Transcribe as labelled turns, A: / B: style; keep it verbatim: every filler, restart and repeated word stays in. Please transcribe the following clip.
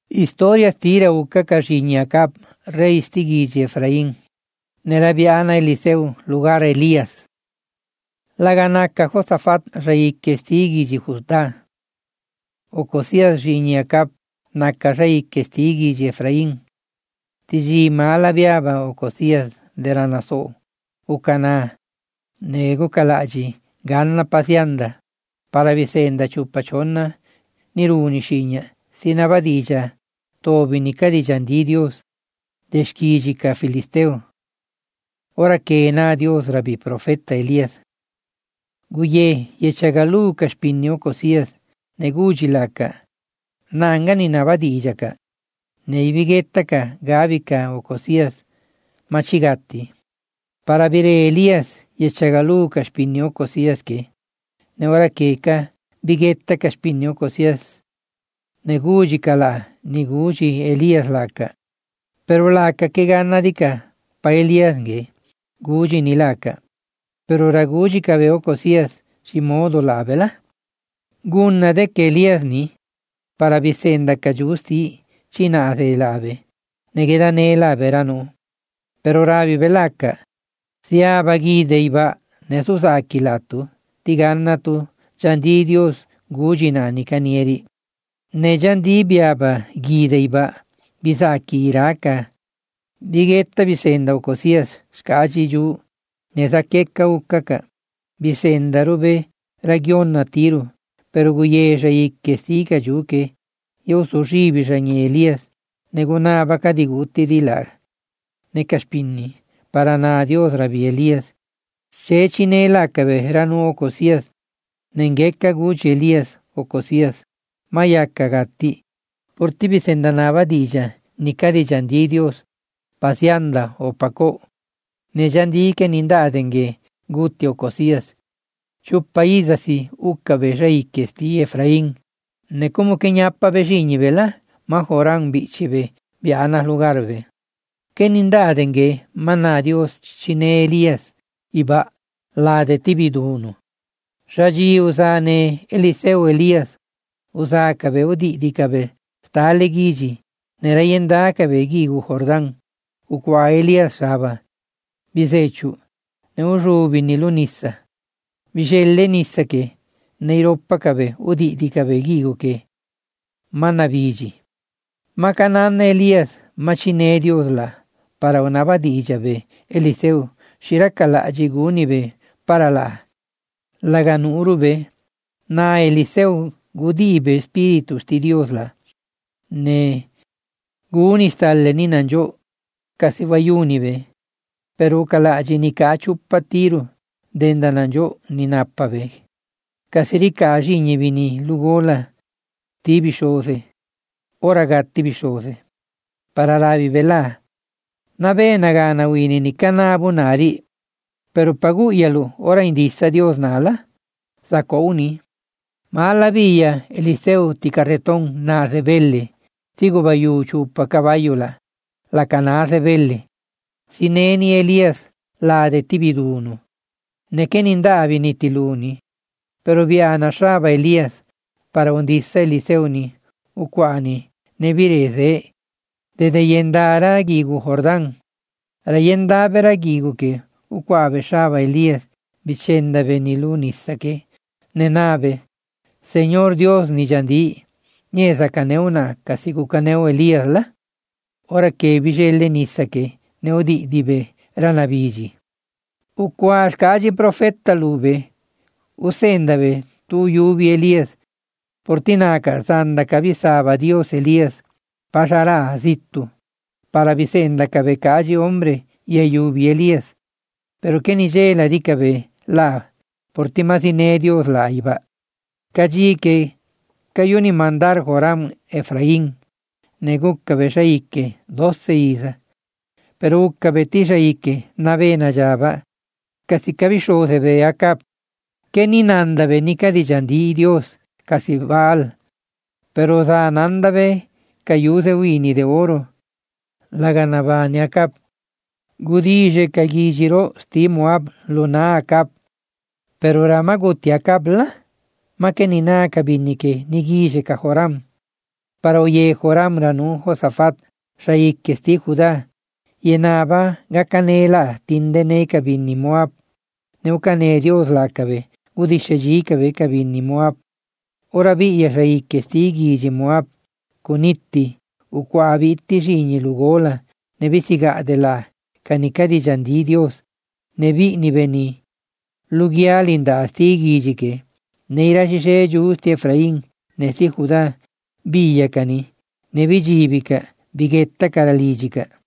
A: Historia tira uka kashiñakap, rey stigiji Efraín. Nerabiana Eliseu, lugar Elías. Laganaka Josafat, rey kestigiji Judá. Ocosías shiñakap, naka rey kestigiji Efraín. Tiji malabiaba Ocosías de Ranaso. Ukana. Nego kalaji, ganna pasianda. Para vicenda chupachona, niruni shiña. Sinabadilla, tobinica di Dios, desquígica filisteo. Ora que na Dios rabi profeta Elías. Guye, yechagalu caspinio cosías, negujilaka, nanga ni nabadillaka, neibiguetaka, gabica o cosías, machigati. Para vire Elías, yechagalu caspinio cosías que, ne ora que ka, bigueta caspinio cosías, Neguji kala, niguji Elías laka. Pero laka que gana dika, pa Elías ge, guji ni laka. Pero raguji cabeo cosías, si modo la vela. Gunna de que Elías ni, para vicenda cajusti, china de lave. Negeda ne la verano. Pero rabi velaka, si abagi de iba, nesusaki latu, tigana tu, jandi Dios, guji na ni canieri. Nejandi biaba gideiba bisaki iraka bigetta bisenda ocosías skaji ju nezakeka ukaka bisenda rube region natiru pero guyeja ikestika juke yo sushibi jani Elías negunaba kadiguti dila nekaspinni para na Dios rabi Elías sechinela kabe ranu ocosías nengeka guchi Elías ocosías Maya cagati, por ti vicendanaba dilla, ni cadi yandi Dios, paseanda o paco, ne yandi que nindadengue, guti o cosías, chupaízasi, uca rey que esti Efraín, ne como que ñapa vejini vela, majoran bichive, vianas lugarve. Que nindadengue, mana Dios chine Elías, iba la de tibiduno. Raji usane Eliseo Elías, Usakabe udi dikabe, stale giji, nerayenda kabe gigu Jordán, ukwa Elias raba, bisechu, neurubi nilunissa, bishelle nissa ke, neiropa kabe udi dikabe gigu ke, manabiji. Makanana Elias, machine Dios la, para una badilla be, Eliseu, shirakala jiguni be, para la, laganuru be, na Eliseu, Gudibe espíritus ti Dios la. Ne gunistalle ninanjo kasivayunibe. Pero kalaji ni kachu patiru dendananjo ninapabe. Kasirika ajini vini lugola tibishose. Oragat tibishose. Para la vivela. Nabe nagana wini ni kanabunari. Pero pagu yalu ora indisa Dios nala. Sako uni. Mala villa, Eliseo ticarretón na de belle, sigo bayu chupa caballola, la cana de belle, sineni Elías la de tibiduno, ne que nindavi ni tiluni, pero viana shaba Elías, para undisa Eliseuni, uquani, ne virese, de yendara gigu Jordán, rayendabera gigu que, uquabe shaba Elías, vicenda benilunisa que, ne nave, Señor Dios ni yandi, ni esa caneuna, casigu caneo Elías la, ora que vigele nisa que, neodi dibe, ranabiji. Uquash caji profeta lube, usendabe, tu yubi Elías, portinaca sanda cabizaba Dios Elías, pasará zittu, para vicenda cabe caji hombre, y ayubi Elías, pero que ni yela dicabe, la, portimazine Dios la iba. Kaji que cayuni mandar Joram Efraín, negukka beshaike doce isa, pero ukka betishaike navena yaba, casi cabisho se ve acá, que ni nanda be ni cadillandi Dios, casi val, pero za nanda be cayuse wini de oro, la ganaba ni acá, gudije cagijiro stimoab luna acá, pero ramaguti acá bla. Ma que ni na kabinike ni gije ka Joram. para oye Joram ranu Josafat shaik kesti Judá yenaba gakanela tindene kabin ni Moab neukane Dios la kabe udishaji kabe kabin ni Moab ora bi ya shaik kesti gi Moab kunitti ukwabitti shini lugola nebisiga de la kanikadi jandi Dios nebi ni beni lugia linda astigi jike neira shishe justi Efraín nesti Judá Villa kani nebi jibika bigetta karalijika